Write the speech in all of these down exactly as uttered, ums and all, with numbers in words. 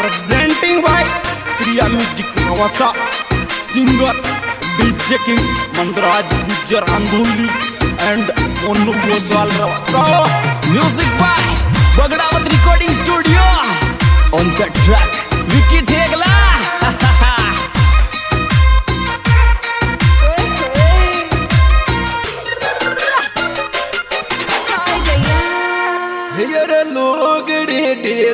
presenting by Kriya Music Rawasa, singer D J King Mandraj Gujar Andhuli and Monu Goswal Rawasa. Music by Bagdawat Recording Studio. On the track, Vicky Thegla. Here look at it,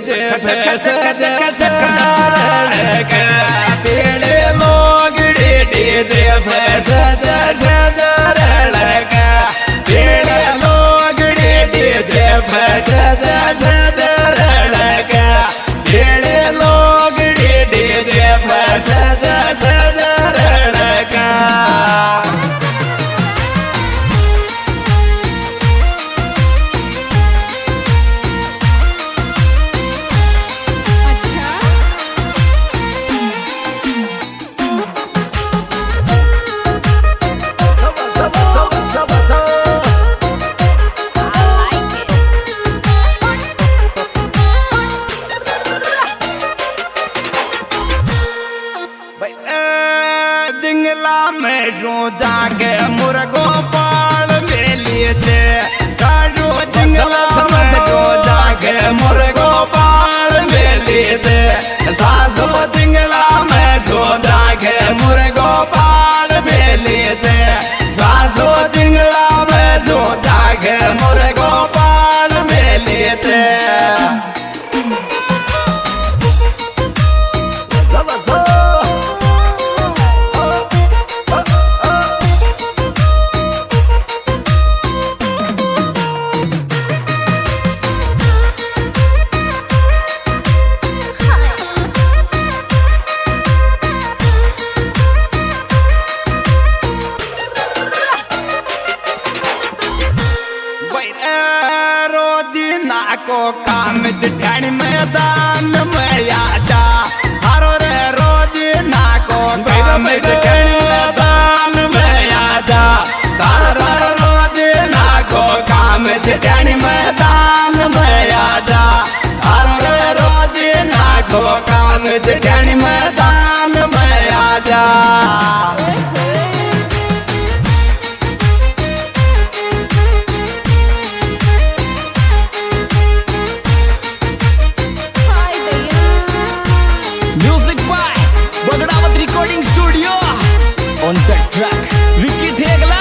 जागे मुर्गो पाल मेलिए थे काजो जंगला में जो जागे मुर्गो पाल मेलिए थे सासो जंगला में जो जागे मुर्गो पाल मेलिए थे सासो जंगला में जो जागे मुर्गो पाल मेलिए थे को काम ढाणी मैदान में आजा हरो रे रोज ना को काम ढाणी मैदान में आजा तारा रोज ना को काम ढाणी मैदान में आजा हरो रे रोज ना को काम ढाणी मैदान में आजा Recording Studio. On the track, Vicky Thegla.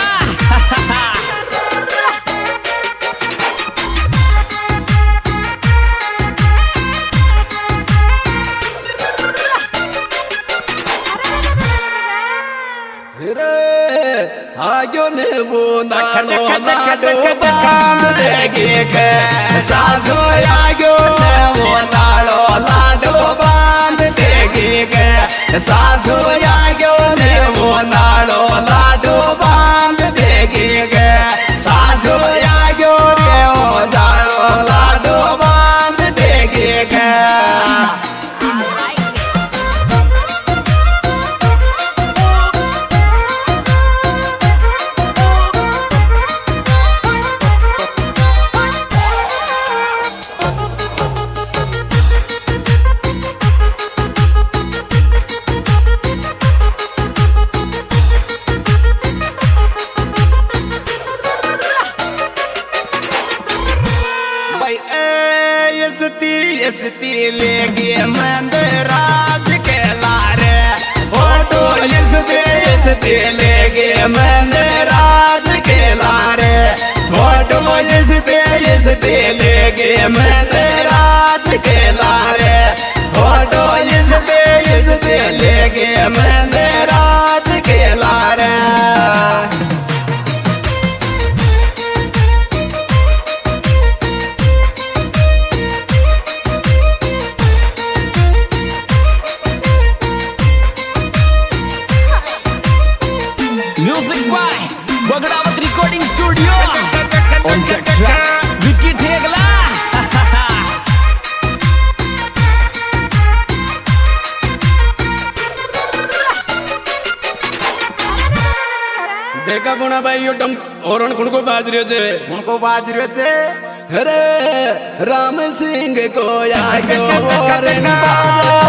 आयो ने वो नालो लाडो बांध देगी के सासो आयो ने वो नालो लाडो बांध देगी के सासो आयो ने वो नालो लाडो बांध देगी के सासो आयो ने वो नालो लाडो बांध देगी के इसती लेगी मंदराज के लारे फोटो इसती इसती लेगी मंदराज के लारे फोटो इसती इसती लेगी मंदराज के लारे फोटो इसती इसती लेगी मंदराज के लारे Music by Bagdawat Recording Studio. On the track, Vicky Thegla. देखा गुणा भाई यो टम औरण कुणको बाज रियो छे कुणको बाज रियो छे अरे राम सिंह को आयो औरण बाज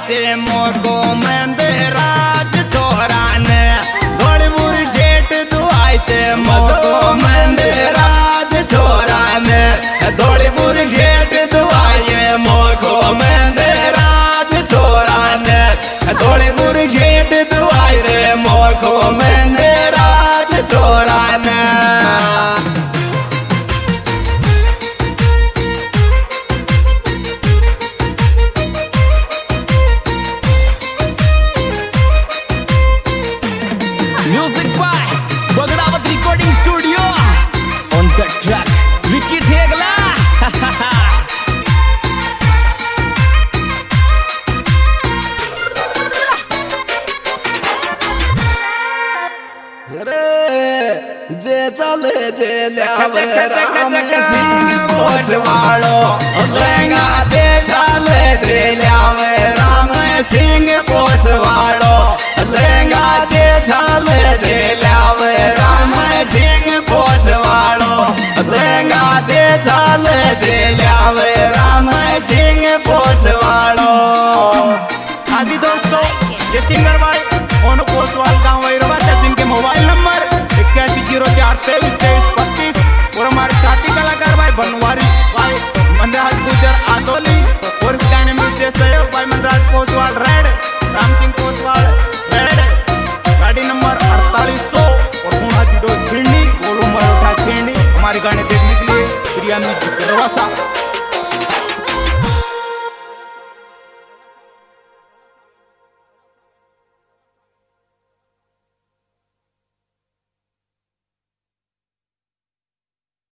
चे मोको मंदिराज छोरा ने धोड़पुर शेठ दुआई चे मोको मंदिराज छोरा ने धोड़पुर शेठ दुआई मोको मंदिराज छोरा ने धोड़पुर शेठ दुआई रे मोको मंदिराज छोरा ने Music by Bagdawat Recording Studio. On the track, Vicky Thegla. जे चले जे ल्यावे राम सिंह पोषवाड़ो लहंगा दे चले जे ल्यावे राम सिंह पोषवाड़ो लहंगा दे चले जे ल्यावे राम सिंह पोषवाड़ो लहंगा दे चले जे ल्यावे राम सिंह पोषवाड़ो। हाँ जी दोस्तों, ये सिंगर